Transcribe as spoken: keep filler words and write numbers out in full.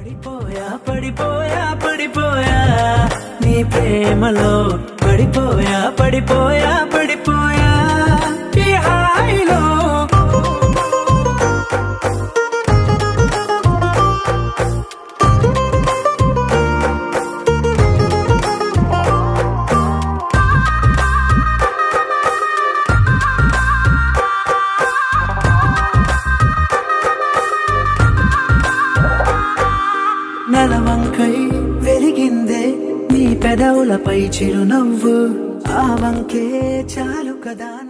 పడిపోయా పడిపోయా పడిపోయా నీ ప్రేమలో పడిపోయా పడిపోయా పడిపోయా ఈ హాయిలో నలవంకై వెలిగిందే నీ పెదవులపై చిరునవ్వు ఆ వంకే చాలు కదా.